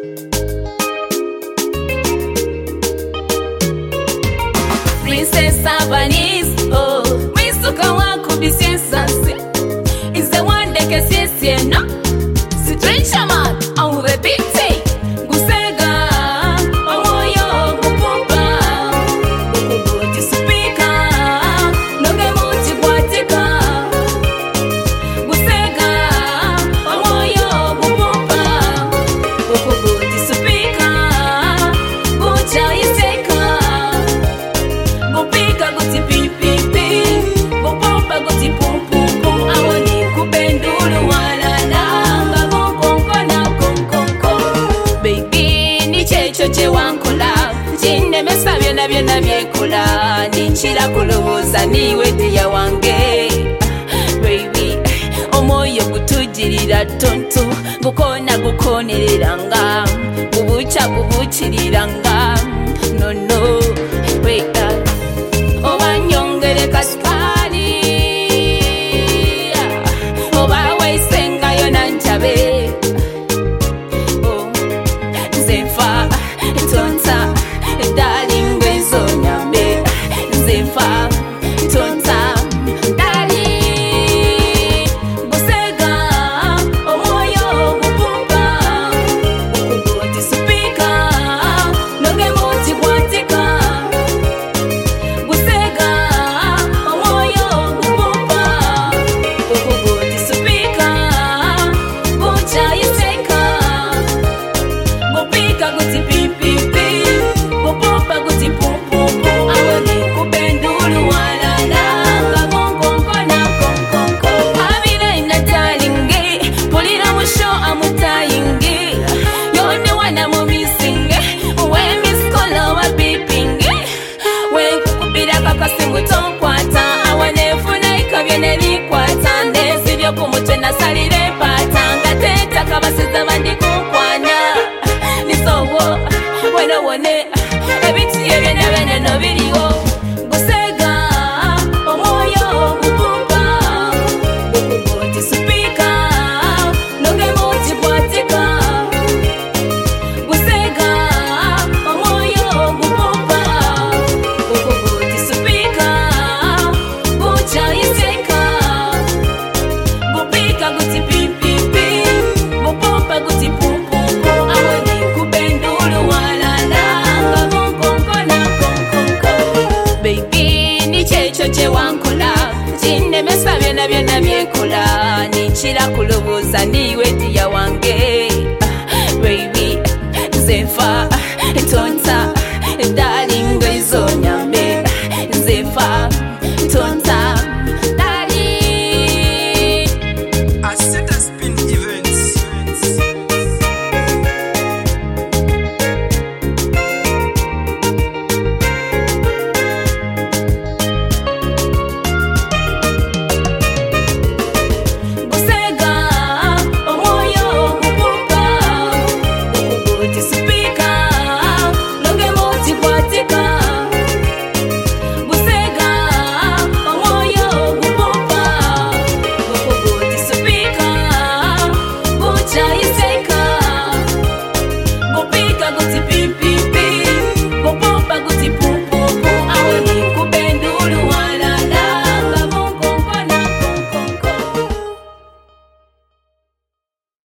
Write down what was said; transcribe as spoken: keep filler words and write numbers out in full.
Princess Abanis, oh, Misuka wako bisiensasi. Is the one that can see see no? Si trencha man, au repite. Gusega, omoyo gupumba. Ukubuti supika, noge muti kwatika. Gusega, omoyo gupumba. Ukubuti supika, bucha iseka. Gupika guti pi pi pi, gupumba guti pum pum pum. Awani kupendulu wala nanga gongongo na gongongo. Baby ni checho che wankola, chine mesa byona byona byekola. Nichira kulowoza niwe diya wange. Baby omoyo gutujirira tonto, gukona gukonereranga, gubucha gubuchiriranga. No no, wait up. Oba nyongere kasukali, oba wesenga yona nchabe. Oh, zefa tonta, darling wezo nyambe. Zefa tonta, darling. Gusega, omoyo gupumba. Ukubuti supika, noge muti kwatika. Gusega, omoyo gupumba. Ukubuti supika, bucha iseka. Gupika guti pi pi pi, gupumba guti pum pum pum. Awani kupendulu wala nanga gongongo na gongongo. Abira ina dalingi, pulira musho amutayingi. Yone wana mumisinge, uwe miskolo wa bipingi. We kukubira kakasingu tonkwata, awanefuna ikabyene likwata. Nesibyo kumutwe nasalire pata, ngateta kabasiza bandi kukwana. Nisowo, wena wone, ebiti ebyene bene no biriwo. Gusega, omoyo gupumba. Ukubuti supika, noge muti kwatika. Gusega, omoyo gupumba. Ukubuti supika, bucha iseka. Gupika guti pi pi pi, gupumba guti pum pum pum. Awani kupendulu wala nanga gongongo na gongongo. Baby ni checho che wankola, chine mesa byona byona byekola. Nichira kulowoza niwe diya wange. Baby zefa tonta.